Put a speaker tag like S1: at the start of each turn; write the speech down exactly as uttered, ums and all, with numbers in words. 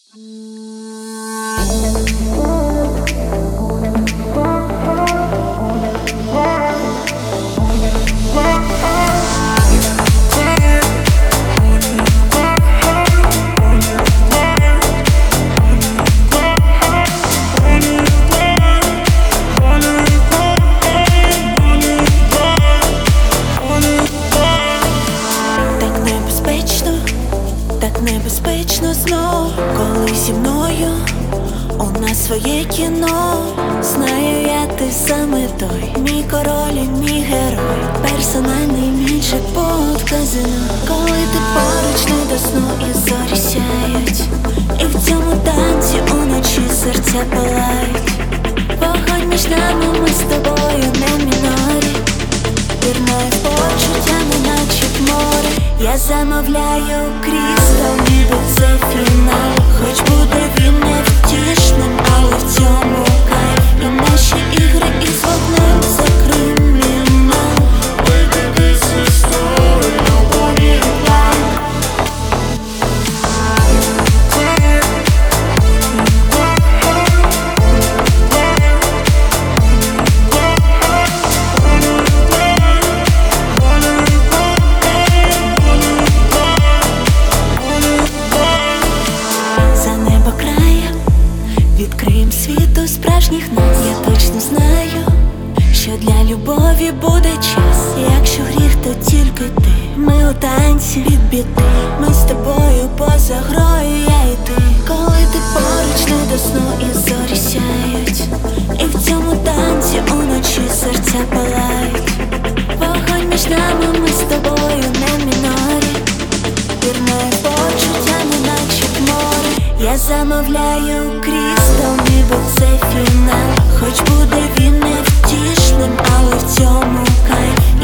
S1: Так небезпечно знов, коли зі мною у нас своє кіно. Знаю я, ти саме той, мій король і мій герой, персональний мій джекпот в казино. Коли ти поруч, не до сну і зорі сяють, і в цьому танці уночі серця палають. Вогонь між нами, ми з тобою не мінорі, пірнаю почуттями, наче в море. Я замовляю крізь, ніби це фінал. Хоч буде він невтішним, але в цьому кайф. І наші ігри із вогнем це кримінал. Baby, this is story, nobody alive. Відкриєм світу справжніх нас. Я точно знаю, що для любові буде час. Якщо гріх, то тільки ти. Ми у танці від біди, ми з тобою поза грою, я і ти. Коли ти поруч, не до сну і зорі сяють, і в цьому танці уночі серця палають. Вогонь між нами, ми з тобою не мінорі, пірнаю почуттями, наче в море. Я замовляю крізь, ніби це фінал. Хоч буде він невтішним, але в цьому кайф.